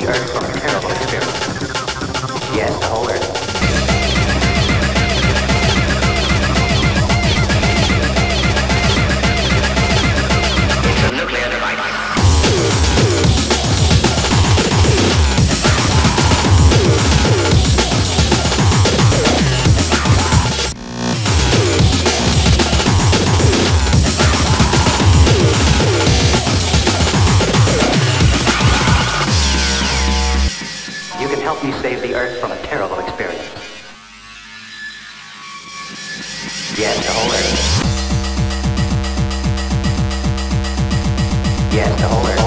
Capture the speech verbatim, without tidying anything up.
the Earth from a terrible experience. Yes, the whole Earth. It's a nuclear device. You can help me save the Earth from a terrible experience. Yes, the whole Earth. Yes, the whole Earth.